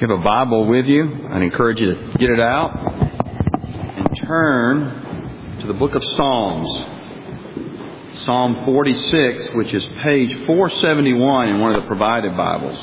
If you have a Bible with you, I'd encourage you to get it out and turn to the book of Psalms. Psalm 46, which is page 471 in one of the provided Bibles.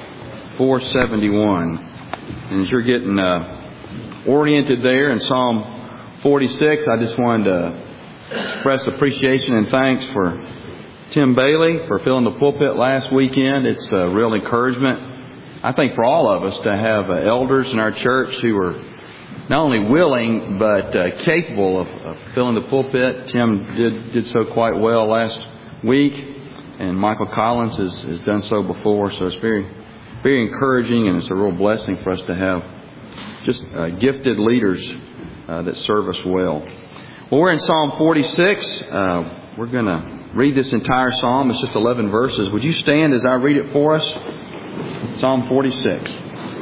471. And as you're getting oriented there in Psalm 46, I just wanted to express appreciation and thanks for Tim Bailey for filling the pulpit last weekend. It's a real encouragement, I think, for all of us to have elders in our church who are not only willing but capable of filling the pulpit. Tim did so quite well last week, and Michael Collins has done so before. So it's very, very encouraging, and it's a real blessing for us to have just gifted leaders that serve us well. Well, we're in Psalm 46. We're going to read this entire psalm. It's just 11 verses. Would you stand as I read it for us? Psalm 46.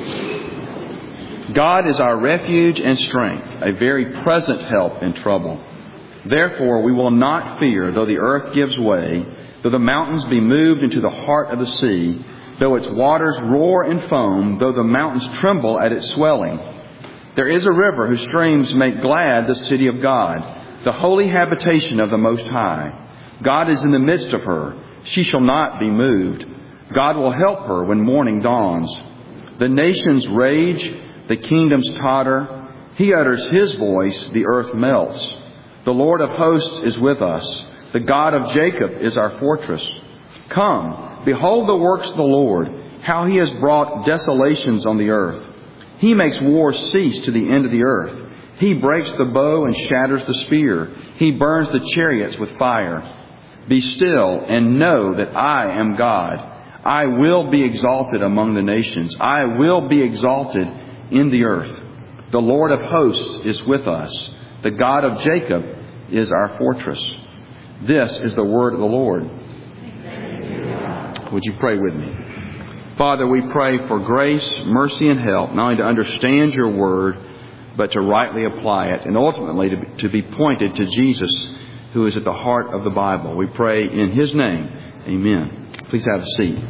God is our refuge and strength, a very present help in trouble. Therefore we will not fear, though the earth gives way, though the mountains be moved into the heart of the sea, though its waters roar and foam, though the mountains tremble at its swelling. There is a river whose streams make glad the city of God, the holy habitation of the Most High. God is in the midst of her. She shall not be moved. God will help her when morning dawns. The nations rage, the kingdoms totter. He utters His voice, the earth melts. The Lord of hosts is with us. The God of Jacob is our fortress. Come, behold the works of the Lord, how He has brought desolations on the earth. He makes war cease to the end of the earth. He breaks the bow and shatters the spear. He burns the chariots with fire. Be still and know that I am God. I will be exalted among the nations. I will be exalted in the earth. The Lord of hosts is with us. The God of Jacob is our fortress. This is the word of the Lord. Would you pray with me? Father, we pray for grace, mercy, and help, not only to understand your word, but to rightly apply it, and ultimately to be pointed to Jesus, who is at the heart of the Bible. We pray in His name. Amen. Please have a seat.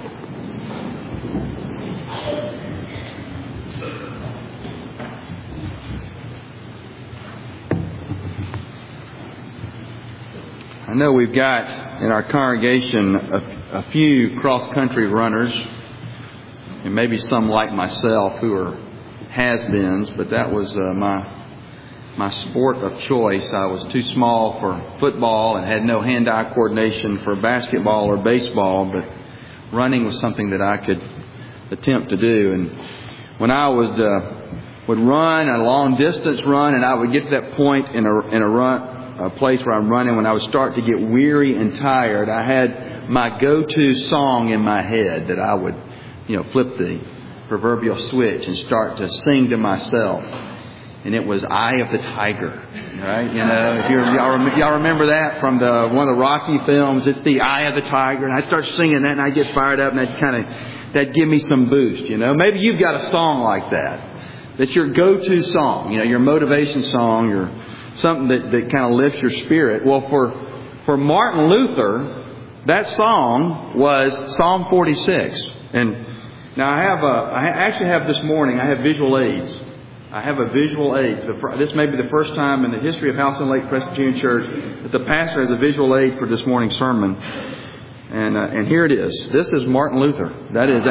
I know we've got in our congregation a few cross-country runners, and maybe some like myself who are has-beens, but that was my sport of choice. I was too small for football and had no hand-eye coordination for basketball or baseball, but running was something that I could attempt to do. And when I would run a long distance run, and I would get to that point in a place where I'm running, when I would start to get weary and tired, I had my go-to song in my head that I would, flip the proverbial switch and start to sing to myself. And it was "Eye of the Tiger," right? If y'all remember that from one of the Rocky films. It's the "Eye of the Tiger," and I start singing that, and I get fired up, and that'd give me some boost. Maybe you've got a song like that. That's your go-to song. Your motivation song, or something that kind of lifts your spirit. Well, for Martin Luther, that song was Psalm 46. And now I actually have this morning, I have visual aids. I have a visual aid. This may be the first time in the history of House and Lake Presbyterian Church that the pastor has a visual aid for this morning's sermon. And here it is. This is Martin Luther. That is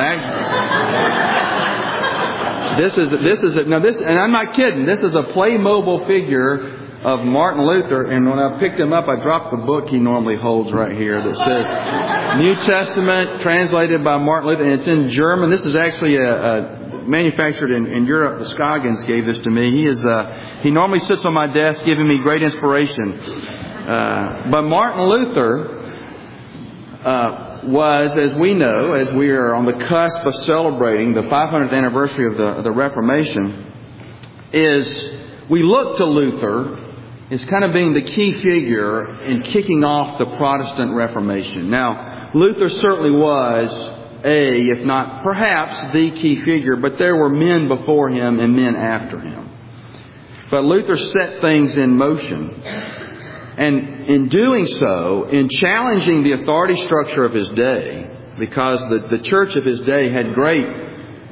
and I'm not kidding. This is a Playmobil figure of Martin Luther, and when I picked him up, I dropped the book he normally holds right here that says New Testament, translated by Martin Luther, and it's in German. This is actually manufactured in Europe. The Scoggins gave this to me. He normally sits on my desk giving me great inspiration. But Martin Luther was, as we know, as we are on the cusp of celebrating the 500th anniversary of the Reformation, we look to Luther as kind of being the key figure in kicking off the Protestant Reformation. Now, Luther certainly was if not perhaps the key figure, but there were men before him and men after him. But Luther set things in motion. And in doing so, in challenging the authority structure of his day, because the church of his day had great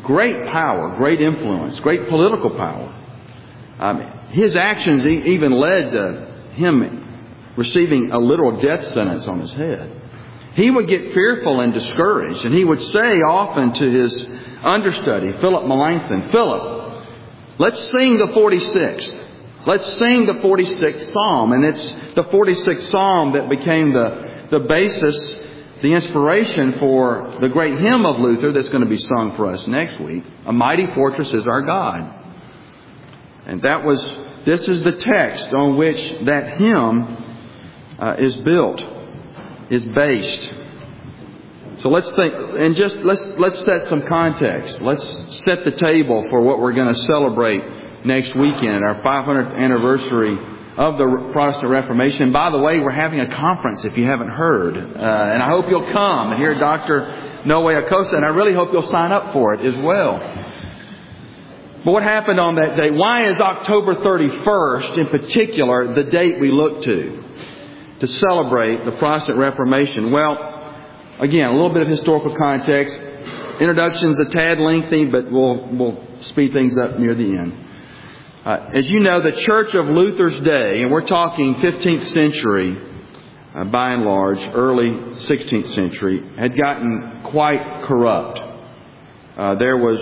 great power, great influence, great political power. His actions even led to him receiving a literal death sentence on his head. He would get fearful and discouraged, and he would say often to his understudy, Philip Melanchthon, "Philip, let's sing the 46th. Let's sing the 46th Psalm." And it's the 46th Psalm that became the basis, the inspiration for the great hymn of Luther that's going to be sung for us next week. "A mighty fortress is our God." And this is the text on which that hymn is built, is based. So let's think, and let's set some context. Let's set the table for what we're going to celebrate next weekend, our 500th anniversary of the Protestant Reformation. By the way, we're having a conference, if you haven't heard, and I hope you'll come and hear Dr. Noe Acosta, and I really hope you'll sign up for it as well. But what happened on that day? Why is October 31st in particular the date we look to celebrate the Protestant Reformation? Well, again, a little bit of historical context. Introduction's a tad lengthy, but we'll speed things up near the end. As you know, the Church of Luther's day, and we're talking 15th century by and large, early 16th century, had gotten quite corrupt. There was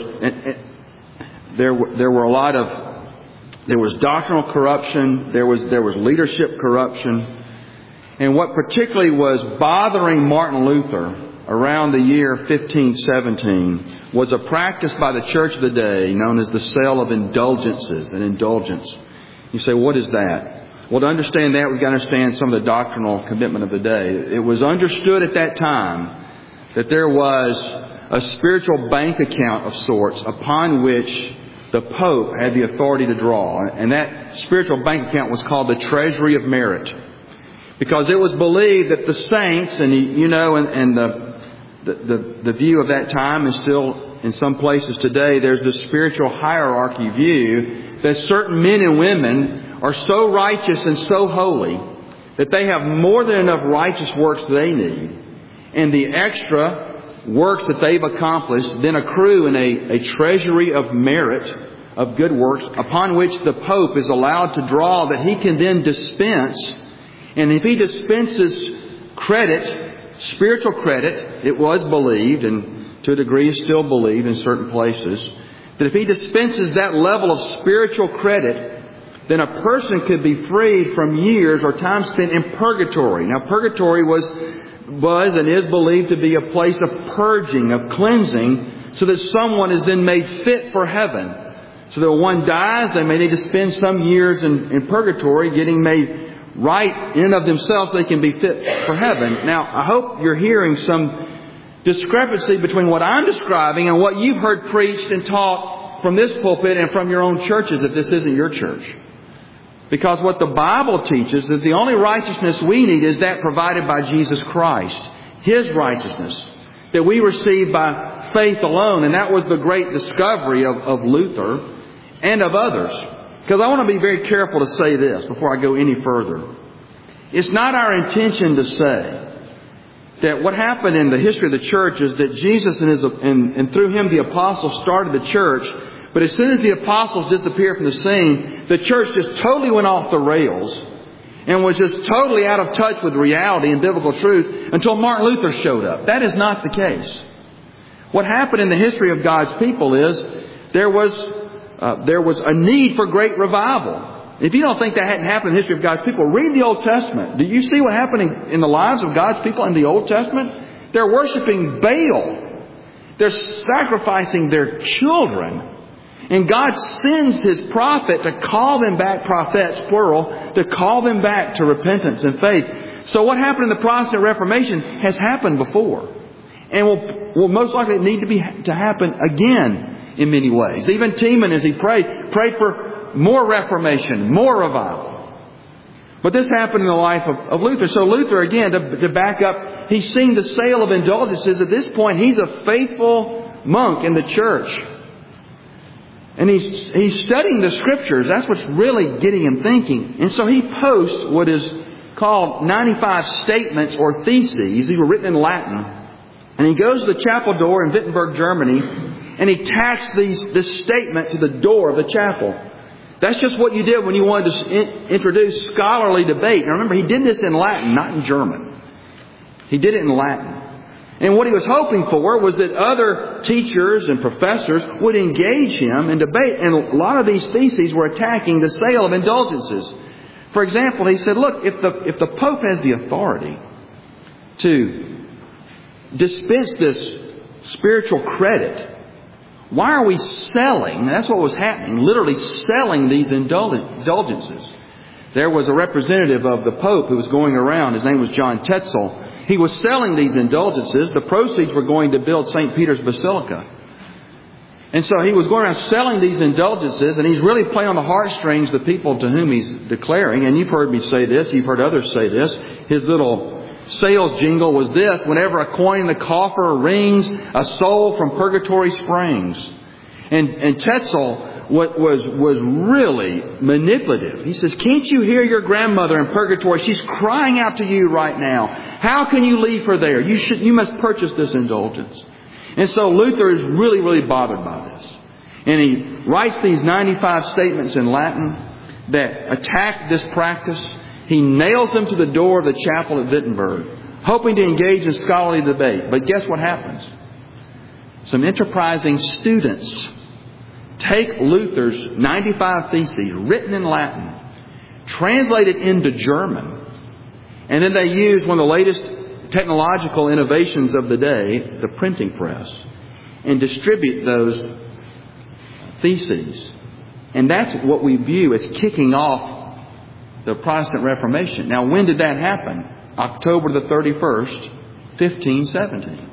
doctrinal corruption. There was leadership corruption. And what particularly was bothering Martin Luther around the year 1517 was a practice by the church of the day known as the sale of indulgences, an indulgence. You say, what is that? Well, to understand that, we've got to understand some of the doctrinal commitment of the day. It was understood at that time that there was a spiritual bank account of sorts upon which the Pope had the authority to draw. And that spiritual bank account was called the Treasury of Merit. Because it was believed that the saints, and the view of that time is still in some places today, there's this spiritual hierarchy view that certain men and women are so righteous and so holy that they have more than enough righteous works they need. And the extra works that they've accomplished then accrue in a treasury of merit, of good works, upon which the Pope is allowed to draw that he can then dispense. And if he dispenses credit, spiritual credit, it was believed, and to a degree is still believed in certain places, that if he dispenses that level of spiritual credit, then a person could be freed from years or time spent in purgatory. Now, purgatory was and is believed to be a place of purging, of cleansing, so that someone is then made fit for heaven. So that when one dies, they may need to spend some years in purgatory getting made right in and of themselves so they can be fit for heaven. Now, I hope you're hearing some discrepancy between what I'm describing and what you've heard preached and taught from this pulpit and from your own churches if this isn't your church. Because what the Bible teaches is the only righteousness we need is that provided by Jesus Christ. His righteousness that we receive by faith alone. And that was the great discovery of Luther and of others. Because I want to be very careful to say this before I go any further. It's not our intention to say that what happened in the history of the church is that Jesus and through Him the apostles started the church. But as soon as the apostles disappeared from the scene, the church just totally went off the rails and was just totally out of touch with reality and biblical truth until Martin Luther showed up. That is not the case. What happened in the history of God's people is there was a need for great revival. If you don't think that hadn't happened in the history of God's people, read the Old Testament. Do you see what happened in the lives of God's people in the Old Testament? They're worshiping Baal. They're sacrificing their children. And God sends His prophet to call them back, prophets, plural, to call them back to repentance and faith. So what happened in the Protestant Reformation has happened before. And will most likely need to happen again in many ways. Even Tiemann, as he prayed for more reformation, more revival. But this happened in the life of Luther. So Luther, again, to back up, he's seeing the sale of indulgences. At this point, he's a faithful monk in the church. And he's studying the Scriptures. That's what's really getting him thinking. And so he posts what is called 95 statements or theses. These were written in Latin. And he goes to the chapel door in Wittenberg, Germany, and he tacks this statement to the door of the chapel. That's just what you did when you wanted to introduce scholarly debate. Now remember, he did this in Latin, not in German. He did it in Latin. And what he was hoping for was that other teachers and professors would engage him in debate. And a lot of these theses were attacking the sale of indulgences. For example, he said, look, if the Pope has the authority to dispense this spiritual credit, why are we selling? That's what was happening, literally selling these indulgences. There was a representative of the Pope who was going around. His name was John Tetzel. He was selling these indulgences. The proceeds were going to build St. Peter's Basilica. And so he was going around selling these indulgences, and he's really playing on the heartstrings of the people to whom he's declaring. And you've heard me say this. You've heard others say this. His little sales jingle was this: whenever a coin in the coffer rings, a soul from purgatory springs. And Tetzel was really manipulative. He says, can't you hear your grandmother in purgatory? She's crying out to you right now. How can you leave her there? You must purchase this indulgence. And so Luther is really, really bothered by this. And he writes these 95 statements in Latin that attack this practice. He nails them to the door of the chapel at Wittenberg, hoping to engage in scholarly debate. But guess what happens? Some enterprising students take Luther's 95 theses, written in Latin, translate it into German, and then they use one of the latest technological innovations of the day, the printing press, and distribute those theses. And that's what we view as kicking off the Protestant Reformation. Now, when did that happen? October the 31st, 1517.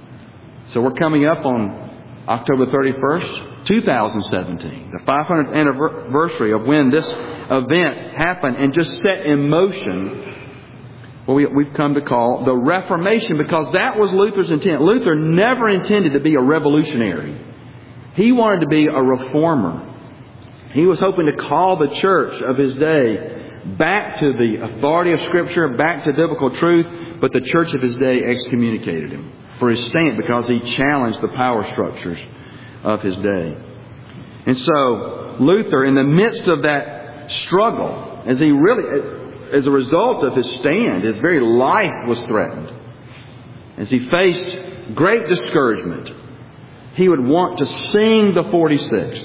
So we're coming up on October 31st, 2017, the 500th anniversary of when this event happened and just set in motion what we've come to call the Reformation, because that was Luther's intent. Luther never intended to be a revolutionary. He wanted to be a reformer. He was hoping to call the church of his day back to the authority of Scripture, back to biblical truth, but the church of his day excommunicated him for his stand because he challenged the power structures of his day. And so Luther, in the midst of that struggle, as a result of his stand, his very life was threatened. As he faced great discouragement, he would want to sing the 46th.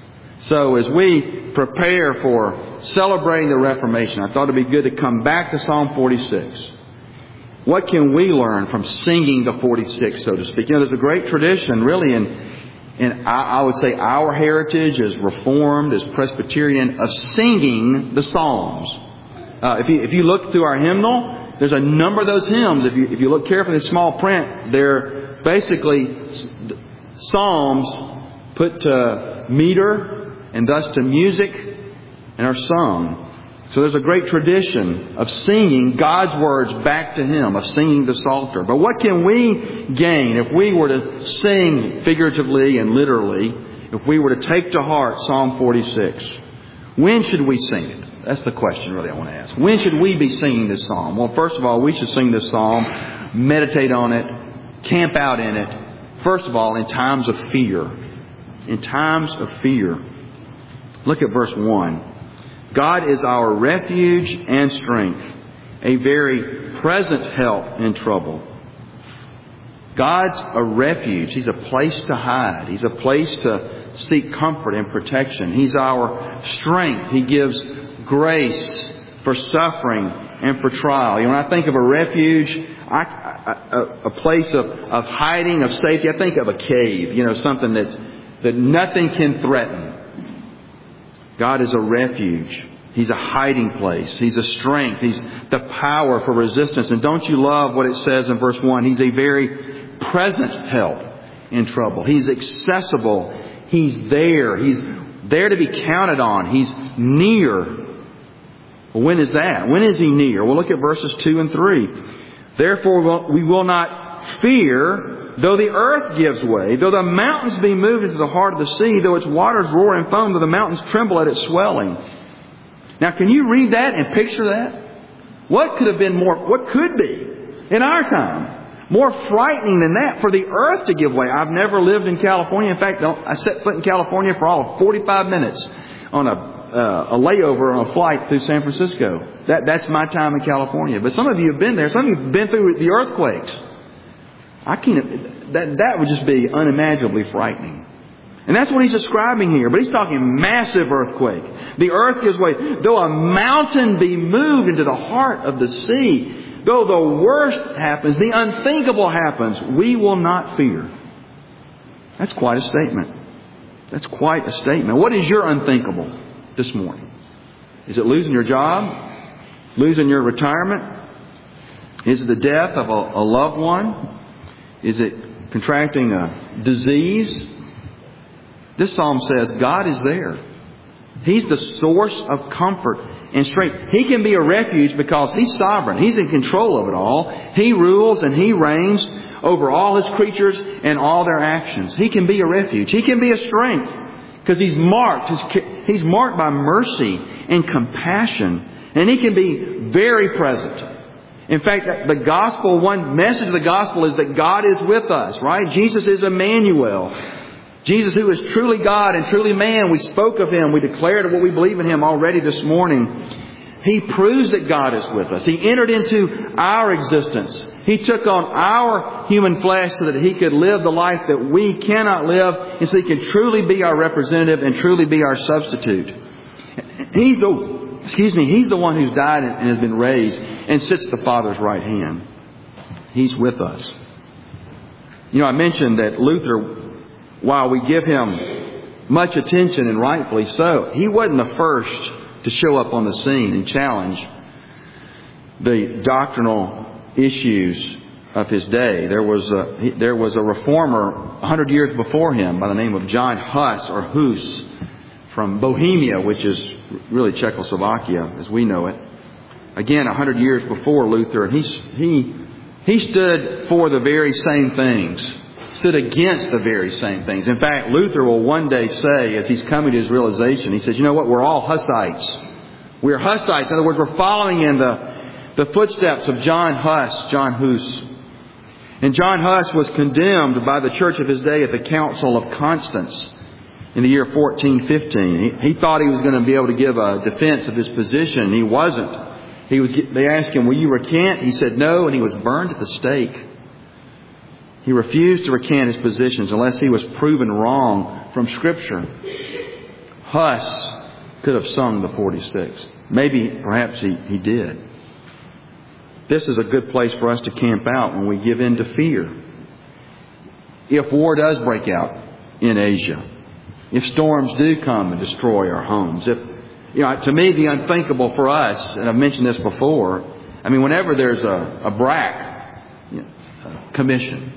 So as we prepare for celebrating the Reformation, I thought it'd be good to come back to Psalm 46. What can we learn from singing the 46, so to speak? You know, there's a great tradition, really, in I would say our heritage as Reformed, as Presbyterian, of singing the Psalms. If you look through our hymnal, there's a number of those hymns. If you look carefully in small print, they're basically psalms put to meter and thus to music and are sung. So there's a great tradition of singing God's words back to Him, of singing the Psalter. But what can we gain if we were to sing figuratively and literally, if we were to take to heart Psalm 46? When should we sing it? That's the question really I want to ask. When should we be singing this psalm? Well, first of all, we should sing this psalm, meditate on it, camp out in it. First of all, in times of fear. In times of fear. Look at verse 1. God is our refuge and strength, a very present help in trouble. God's a refuge. He's a place to hide. He's a place to seek comfort and protection. He's our strength. He gives grace for suffering and for trial. You know, when I think of a refuge, a place of hiding, of safety, I think of a cave. You know, something that nothing can threaten. God is a refuge. He's a hiding place. He's a strength. He's the power for resistance. And don't you love what it says in verse 1? He's a very present help in trouble. He's accessible. He's there. He's there to be counted on. He's near. Well, when is that? When is He near? Well, look at verses 2 and 3. Therefore we will not fear, though the earth gives way, though the mountains be moved into the heart of the sea, though its waters roar and foam, though the mountains tremble at its swelling. Now, can you read that and picture that? What could be in our time More frightening than that, for the earth to give way. I've never lived in California. In fact, I set foot in California for all of 45 minutes on a layover on a flight through San Francisco. That's my time in California. But some of you have been there. Some of you have been through the earthquakes. I can't. That would just be unimaginably frightening. And that's what he's describing here. But he's talking massive earthquake. The earth gives way. Though a mountain be moved into the heart of the sea, though the worst happens, the unthinkable happens, we will not fear. That's quite a statement. That's quite a statement. What is your unthinkable this morning? Is it losing your job? Losing your retirement? Is it the death of a loved one? Is it contracting a disease? This psalm says God is there. He's the source of comfort and strength. He can be a refuge because He's sovereign. He's in control of it all. He rules and He reigns over all His creatures and all their actions. He can be a refuge. He can be a strength because He's marked. He's marked by mercy and compassion. And He can be very present. In fact, the gospel, one message of the gospel is that God is with us, right? Jesus is Emmanuel. Jesus, who is truly God and truly man. We spoke of Him. We declared what we believe in Him already this morning. He proves that God is with us. He entered into our existence. He took on our human flesh so that He could live the life that we cannot live, and so He can truly be our representative and truly be our substitute. He's the one who's died and has been raised and sits at the Father's right hand. He's with us. You know, I mentioned that Luther, while we give him much attention, and rightfully so, he wasn't the first to show up on the scene and challenge the doctrinal issues of his day. There was a reformer 100 years before him by the name of John Huss, or Hus, from Bohemia, which is really Czechoslovakia as we know it. Again, 100 years before Luther, and he stood for the very same things. Stood against the very same things. In fact, Luther will one day say, as he's coming to his realization, he says, you know what, we're all Hussites. We're Hussites. In other words, we're following in the footsteps of John Hus. And John Huss was condemned by the church of his day at the Council of Constance in the year 1415. He thought he was going to be able to give a defense of his position. He wasn't. They asked him, will you recant? He said no, and he was burned at the stake. He refused to recant his positions unless he was proven wrong from Scripture. Huss could have sung the 46th. Perhaps he did. This is a good place for us to camp out when we give in to fear. If war does break out in Asia, if storms do come and destroy our homes, to me the unthinkable for us, and I've mentioned this before, whenever there's a BRAC commission,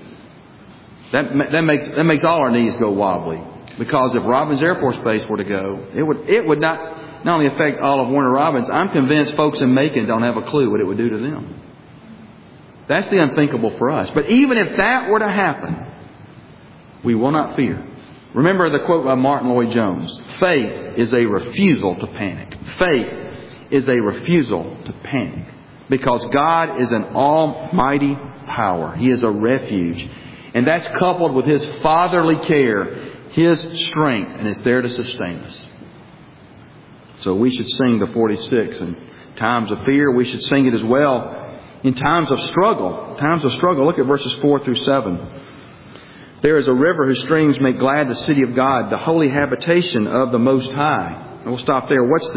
that makes all our knees go wobbly. Because if Robins Air Force Base were to go, it would not only affect all of Warner Robins, I'm convinced folks in Macon don't have a clue what it would do to them. That's the unthinkable for us. But even if that were to happen, we will not fear. Remember the quote by Martin Lloyd-Jones. Faith is a refusal to panic. Faith is a refusal to panic. Because God is an almighty power. He is a refuge. And that's coupled with His fatherly care, His strength, and it's there to sustain us. So we should sing the 46 in times of fear. We should sing it as well in times of struggle. Times of struggle. Look at verses 4 through 7. There is a river whose streams make glad the city of God, the holy habitation of the Most High. And we'll stop there. What's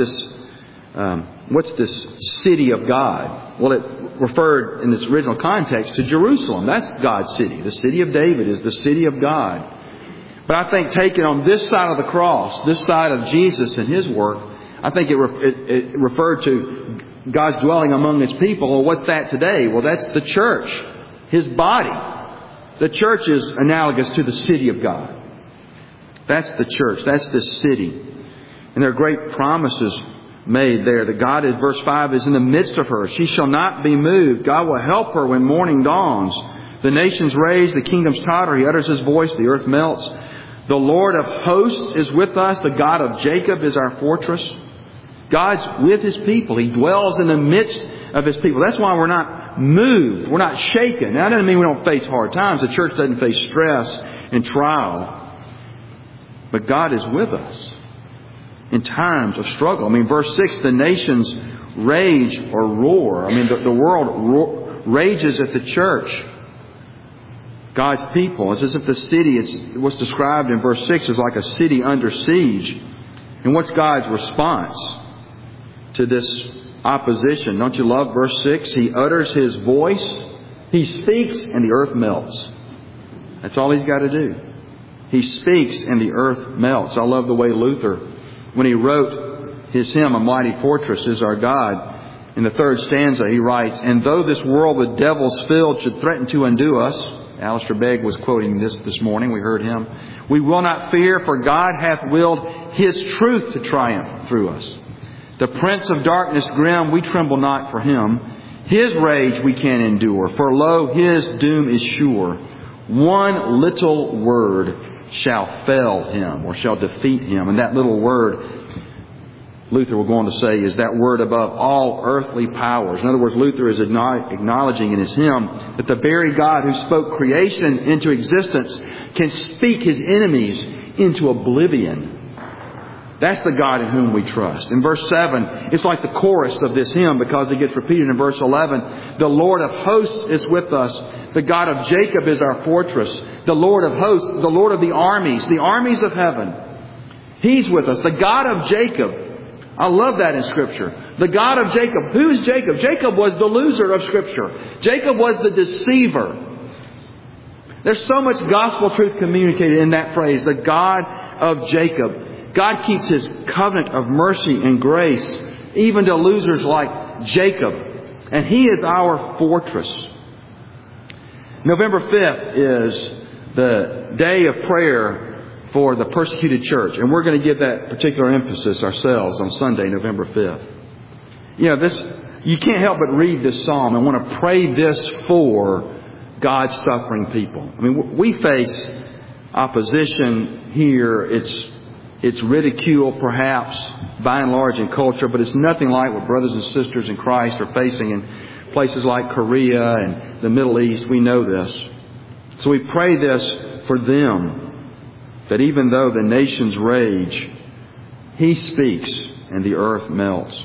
this city of God? Well, it referred in its original context to Jerusalem. That's God's city. The city of David is the city of God. But I think taken on this side of the cross, this side of Jesus and His work, I think it referred to God's dwelling among His people. Well, what's that today? Well, that's the church, His body. The church is analogous to the city of God. That's the church. That's the city. And there are great promises made there. That God, in verse 5, is in the midst of her. She shall not be moved. God will help her when morning dawns. The nations rage, the kingdoms totter. He utters His voice, the earth melts. The Lord of hosts is with us. The God of Jacob is our fortress. God's with His people. He dwells in the midst of His people. That's why we're not moved. We're not shaken. Now, that doesn't mean we don't face hard times. The church doesn't face stress and trial. But God is with us in times of struggle. I mean, verse 6, the nations rage or roar. I mean, the world rages at the church. God's people. It's as if the city, what's described in verse 6 is like a city under siege. And what's God's response to this opposition? Don't you love verse 6? He utters His voice. He speaks and the earth melts. That's all He's got to do. He speaks and the earth melts. I love the way Luther, when he wrote his hymn, A Mighty Fortress is Our God, in the third stanza he writes, and though this world with devils filled should threaten to undo us, Alistair Begg was quoting this morning, we heard him, we will not fear, for God hath willed His truth to triumph through us. The prince of darkness grim, we tremble not for him. His rage we can endure, for lo, His doom is sure. One little word shall fell him, or shall defeat him. And that little word, Luther will go on to say, is that word above all earthly powers. In other words, Luther is acknowledging in his hymn that the very God who spoke creation into existence can speak His enemies into oblivion. That's the God in whom we trust. In verse 7, it's like the chorus of this hymn because it gets repeated in verse 11. The Lord of hosts is with us. The God of Jacob is our fortress. The Lord of hosts, the Lord of the armies of heaven. He's with us. The God of Jacob. I love that in Scripture. The God of Jacob. Who's Jacob? Jacob was the loser of Scripture. Jacob was the deceiver. There's so much gospel truth communicated in that phrase. The God of Jacob. God keeps His covenant of mercy and grace even to losers like Jacob. And He is our fortress. November 5th is the day of prayer for the persecuted church. And we're going to give that particular emphasis ourselves on Sunday, November 5th. You know, you can't help but read this psalm and want to pray this for God's suffering people. I mean, we face opposition here. It's ridicule, perhaps, by and large in culture, but it's nothing like what brothers and sisters in Christ are facing in places like Korea and the Middle East. We know this. So we pray this for them, that even though the nations rage, He speaks and the earth melts.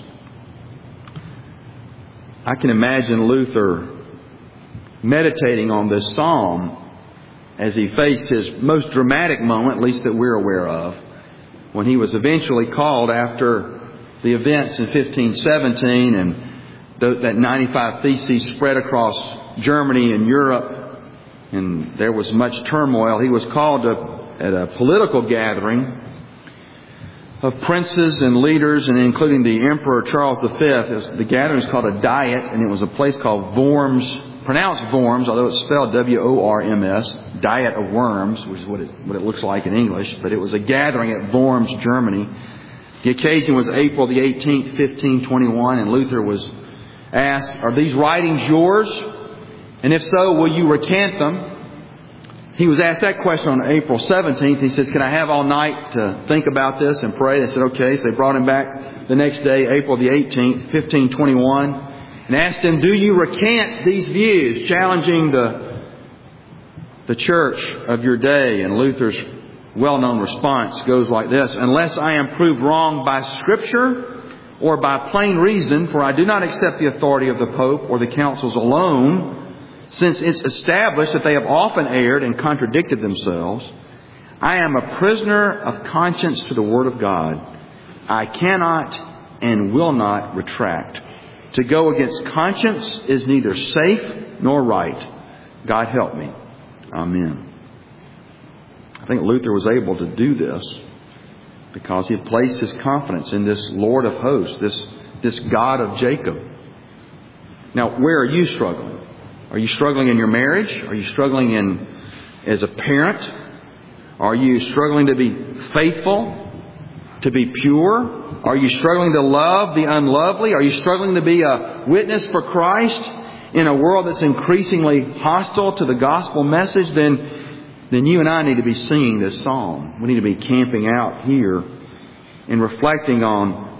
I can imagine Luther meditating on this psalm as he faced his most dramatic moment, at least that we're aware of, when he was eventually called after the events in 1517 and that 95 Theses spread across Germany and Europe, and there was much turmoil. He was called at a political gathering of princes and leaders, and including the Emperor Charles V. The gathering is called a Diet, and it was a place called Worms, pronounced Worms, although it's spelled W-O-R-M-S, Diet of Worms, which is what it looks like in English. But it was a gathering at Worms, Germany. The occasion was April the 18th, 1521, and Luther was asked, are these writings yours? And if so, will you recant them? He was asked that question on April 17th. He says, can I have all night to think about this and pray? They said, okay. So they brought him back the next day, April the 18th, 1521, and asked him, do you recant these views, challenging the church of your day? And Luther's well-known response goes like this, unless I am proved wrong by Scripture or by plain reason, for I do not accept the authority of the Pope or the councils alone, since it's established that they have often erred and contradicted themselves, I am a prisoner of conscience to the Word of God. I cannot and will not retract. To go against conscience is neither safe nor right. God help me. Amen. I think Luther was able to do this because he had placed his confidence in this Lord of hosts, this God of Jacob. Now, where are you struggling? Are you struggling in your marriage? Are you struggling as a parent? Are you struggling to be faithful, to be pure? Are you struggling to love the unlovely? Are you struggling to be a witness for Christ in a world that's increasingly hostile to the gospel message? Then you and I need to be singing this psalm. We need to be camping out here and reflecting on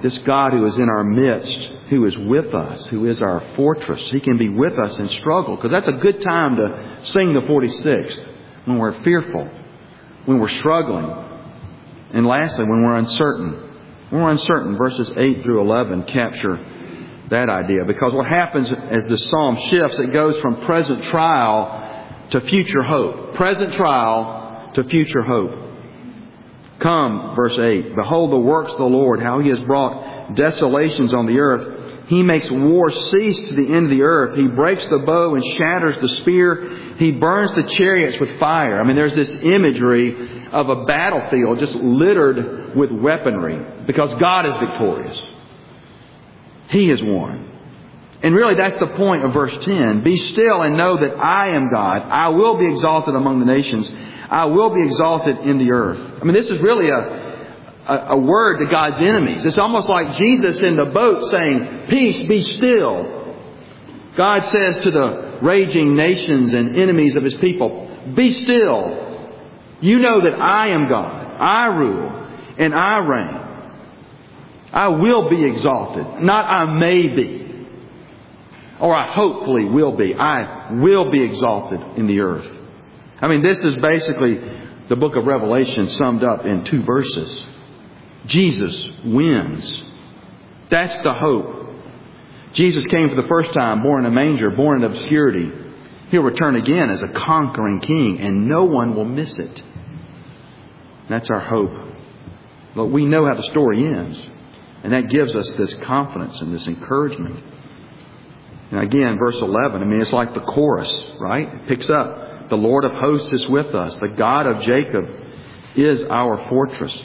this God who is in our midst, who is with us, who is our fortress. He can be with us in struggle. Because that's a good time to sing the 46th. When we're fearful. When we're struggling. And lastly, when we're uncertain. When we're uncertain, verses 8 through 11 capture that idea. Because what happens as the psalm shifts, it goes from present trial to future hope. Present trial to future hope. Come, verse 8, behold the works of the Lord, how He has brought desolations on the earth. He makes war cease to the end of the earth. He breaks the bow and shatters the spear. He burns the chariots with fire. I mean, there's this imagery of a battlefield just littered with weaponry because God is victorious. He has won. And really that's the point of verse 10. Be still and know that I am God. I will be exalted among the nations. I will be exalted in the earth. I mean, this is really a word to God's enemies. It's almost like Jesus in the boat saying, peace, be still. God says to the raging nations and enemies of His people, be still. You know that I am God. I rule and I reign. I will be exalted. Not I may be. Or I hopefully will be. I will be exalted in the earth. I mean, this is basically the book of Revelation summed up in 2 verses. Jesus wins. That's the hope. Jesus came for the first time, born in a manger, born in obscurity. He'll return again as a conquering king, and no one will miss it. That's our hope. But we know how the story ends. And that gives us this confidence and this encouragement. And again, verse 11, I mean, it's like the chorus, right? It picks up. The Lord of hosts is with us. The God of Jacob is our fortress.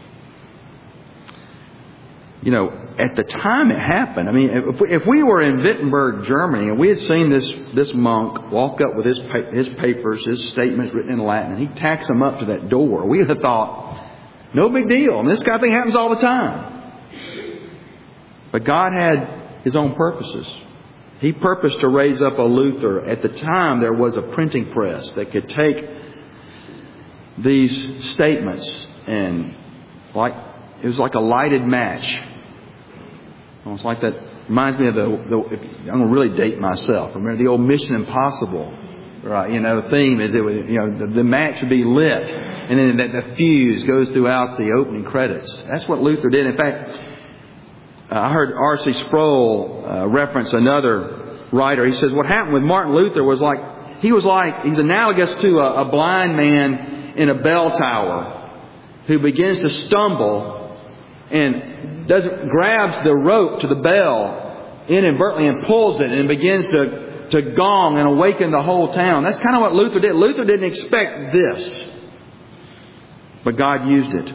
You know, at the time it happened, I mean, if we were in Wittenberg, Germany, and we had seen this monk walk up with his papers, his statements written in Latin, and he tacks them up to that door, we would have thought, no big deal. I mean, this kind of thing happens all the time. But God had His own purposes. He purposed to raise up a Luther. At the time, there was a printing press that could take these statements and it was like a lighted match. Almost like that. Reminds me of I'm going to really date myself. Remember the old Mission Impossible, right? You know, the theme is the match would be lit, and then the fuse goes throughout the opening credits. That's what Luther did. In fact, I heard R.C. Sproul reference another writer. He says what happened with Martin Luther was he's analogous to a blind man in a bell tower who begins to stumble and grabs the rope to the bell inadvertently and pulls it and begins to gong and awaken the whole town. That's kind of what Luther did. Luther didn't expect this, but God used it.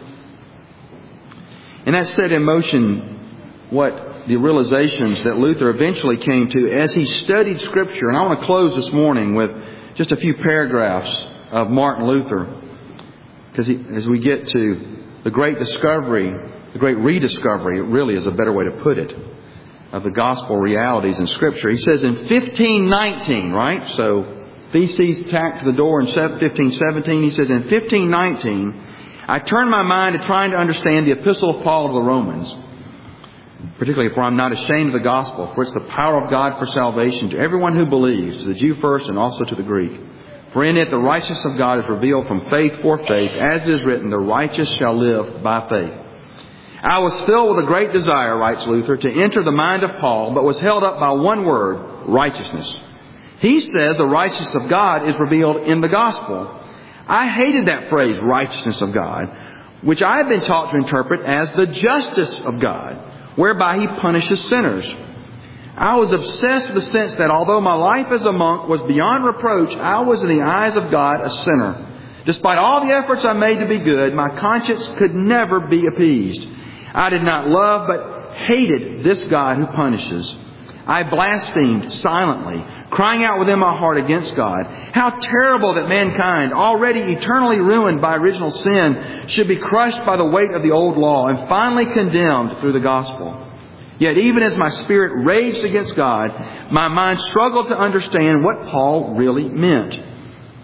And that set in motion what the realizations that Luther eventually came to as he studied Scripture. And I want to close this morning with just a few paragraphs of Martin Luther, because as we get to the great discovery, the great rediscovery, it really is a better way to put it, of the gospel realities in Scripture. He says in 1519, right? So BC's tacked to the door in 1517. He says in 1519, I turned my mind to trying to understand the epistle of Paul to the Romans. Particularly, for I am not ashamed of the gospel, for it's the power of God for salvation to everyone who believes, to the Jew first and also to the Greek. For in it the righteousness of God is revealed from faith for faith, as it is written, the righteous shall live by faith. I was filled with a great desire, writes Luther, to enter the mind of Paul, but was held up by one word, righteousness. He said the righteousness of God is revealed in the gospel. I hated that phrase, righteousness of God, which I have been taught to interpret as the justice of God, whereby He punishes sinners. I was obsessed with the sense that although my life as a monk was beyond reproach, I was in the eyes of God a sinner. Despite all the efforts I made to be good, my conscience could never be appeased. I did not love but hated this God who punishes. I blasphemed silently, crying out within my heart against God. How terrible that mankind, already eternally ruined by original sin, should be crushed by the weight of the old law and finally condemned through the gospel. Yet even as my spirit raged against God, my mind struggled to understand what Paul really meant.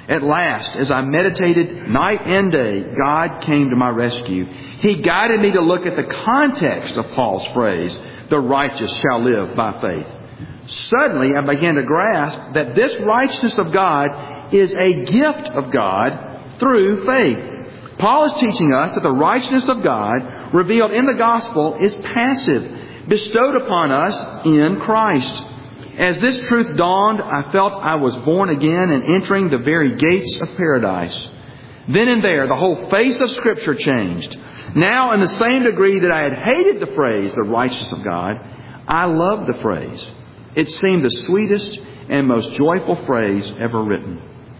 At last, as I meditated night and day, God came to my rescue. He guided me to look at the context of Paul's phrase, the righteous shall live by faith. Suddenly, I began to grasp that this righteousness of God is a gift of God through faith. Paul is teaching us that the righteousness of God revealed in the gospel is passive, bestowed upon us in Christ. As this truth dawned, I felt I was born again and entering the very gates of paradise. Then and there, the whole face of Scripture changed. Now, in the same degree that I had hated the phrase, the righteousness of God, I loved the phrase. It seemed the sweetest and most joyful phrase ever written.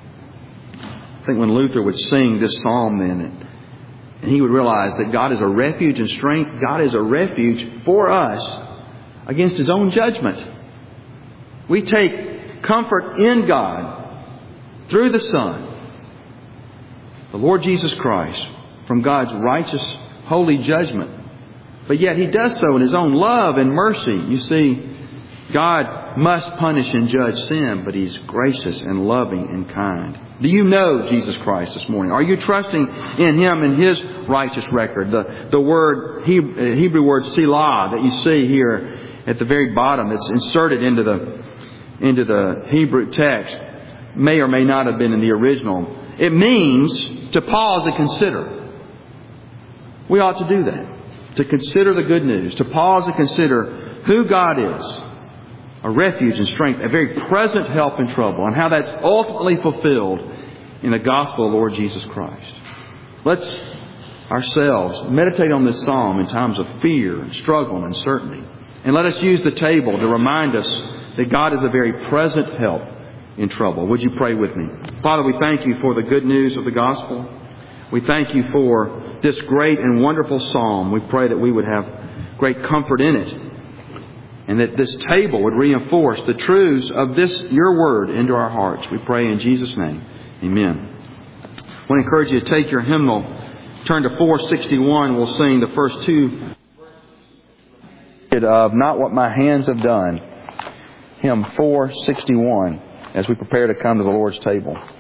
I think when Luther would sing this psalm then, and he would realize that God is a refuge and strength, God is a refuge for us against His own judgment. We take comfort in God through the Son, the Lord Jesus Christ, from God's righteous, holy judgment. But yet He does so in His own love and mercy. You see, God must punish and judge sin, but He's gracious and loving and kind. Do you know Jesus Christ this morning? Are you trusting in Him and His righteous record? The word, Hebrew word Selah that you see here at the very bottom, it's inserted into the Hebrew text, may or may not have been in the original. It means to pause and consider. We ought to do that. To consider the good news. To pause and consider who God is. A refuge and strength. A very present help in trouble. And how that's ultimately fulfilled in the gospel of the Lord Jesus Christ. Let's ourselves meditate on this psalm in times of fear and struggle and uncertainty. And let us use the table to remind us that God is a very present help in trouble. Would you pray with me? Father, we thank You for the good news of the gospel. We thank You for this great and wonderful psalm. We pray that we would have great comfort in it, and that this table would reinforce the truths of this, Your word, into our hearts. We pray in Jesus' name. Amen. I want to encourage you to take your hymnal, turn to 461. We'll sing the first two of Not What My Hands Have Done. Hymn 461 as we prepare to come to the Lord's table.